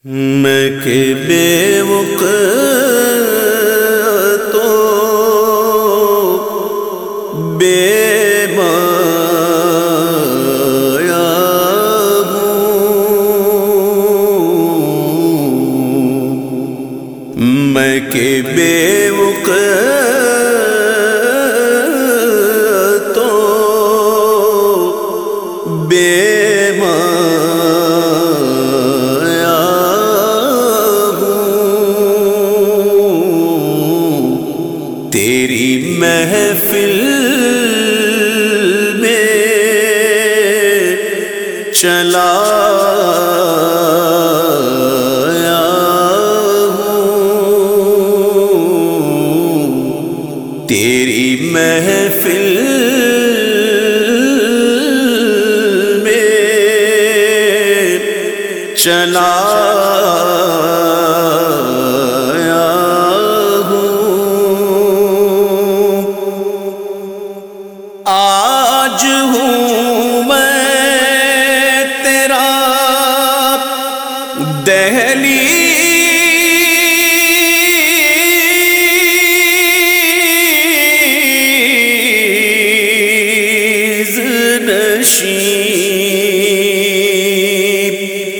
میں کہ بے وقت تو بے مایا ہوں، میں کہ بے وقت تو بے تیری محفل میں چلا آیا ہوں، تیری محفل میں چلا آج ہوں میں تیرا دہلیز نشین،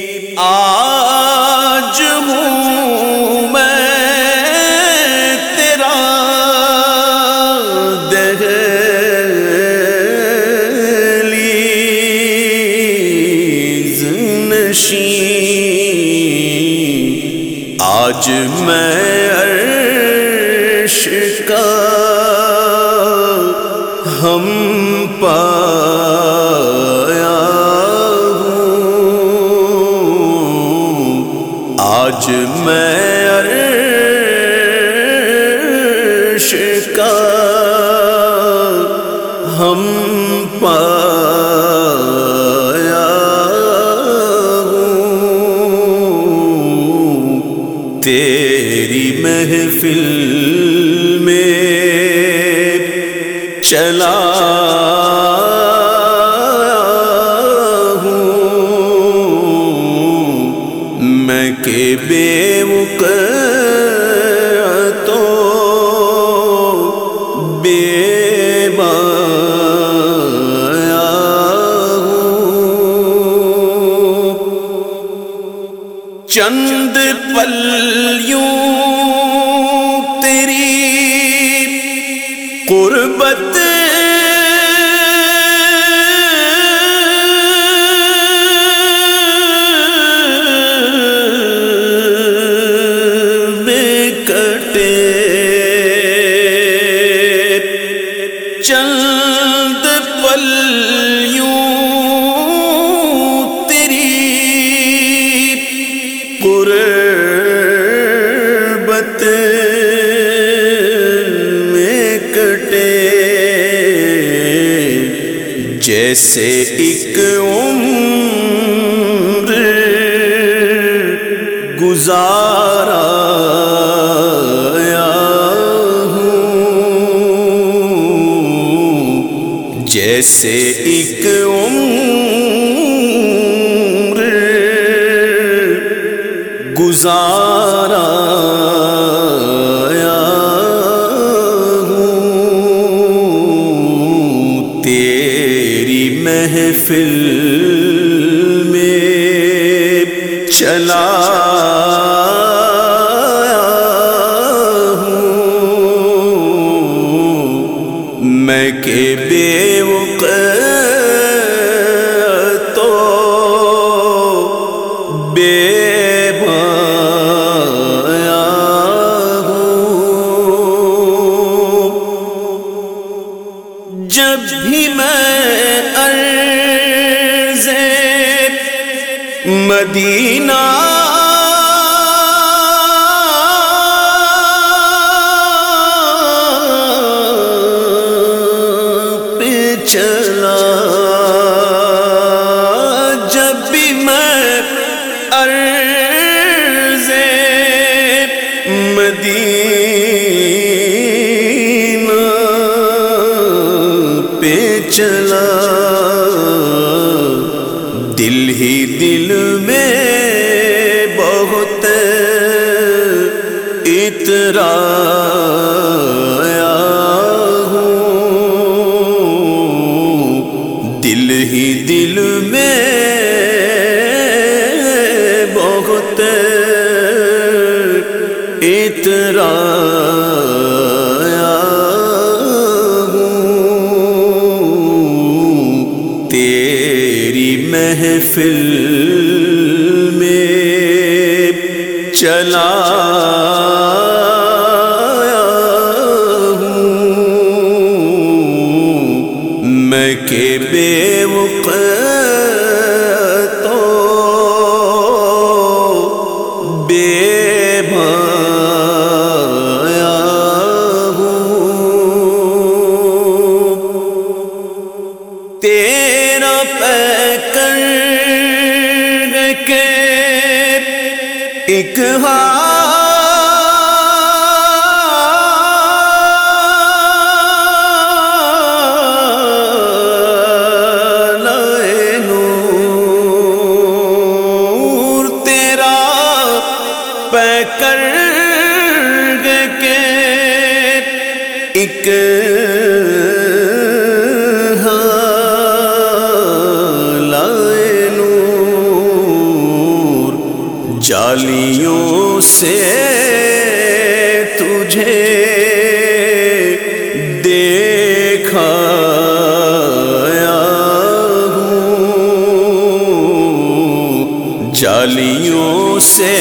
آج ہوں میں تیرا آج میں عرش کا ہم پایا ہوں، آج میں عرش کا ہم پایا ہوں، تیری محفل میں چلا ہوں، میں کہ بے وقت تو بے مایا ہوں، چند پل یوں تیری قربت میں کٹے، چند پل یوں تیری قربت میں کٹے، جیسے ایک عمر گزارا ہوں، جیسے ایک عمر گزارا ہوں، تیری محفل میں چلا ہوں، میں کہ بے وقت تو بے مایا ہوں، جب بھی میں عرض مدینہ پہ چلا، جب بھی میں عرض مدینہ پہ چلا، دل ہی دل میں بہت اترایا ہوں، دل ہی دل میں بہت اترایا ہوں، تیری محفل میں چلا میں کہ بے وقت تو بے بھایا ہوں، تیرا پیکر کے ایک کر کے ایک لائے نور، جالیوں سے تجھے دیکھایا ہوں، جالیوں سے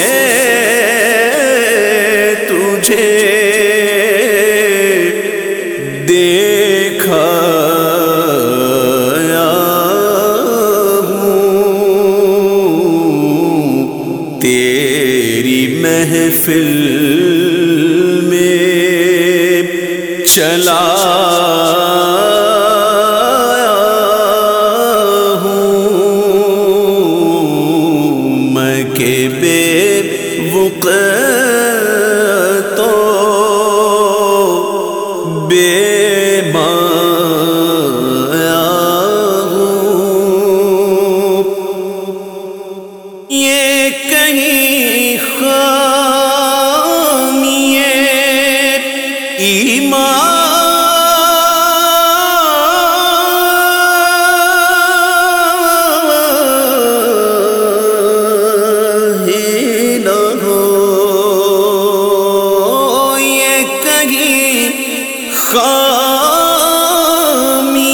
دیکھایا ہوں، تیری محفل میں چلا ہوں، میں کہ بے وقت تو بے مایا ہوں، یہ کہیں خامی ایمان ہی نہ ہو، یہ کہیں خامی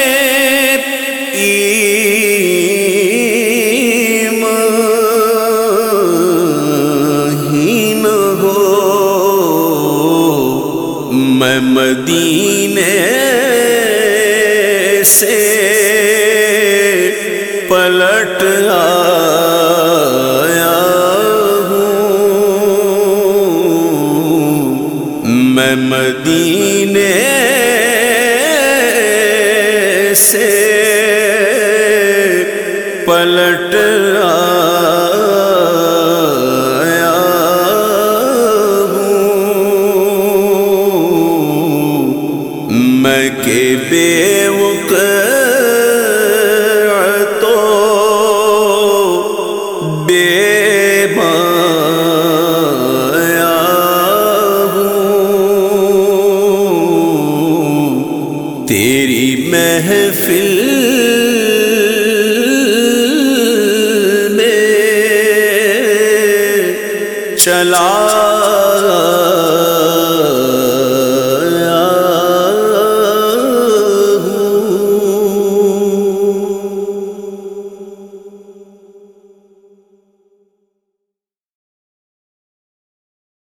ایمان ہی نہ ہو، میں مدینے سے پلٹ آیا ہوں، میں مدینے سے پلٹ آیا ہوں، میں کہ بے وقت تو بے بھایا ہوں، تیری محفل میں چلا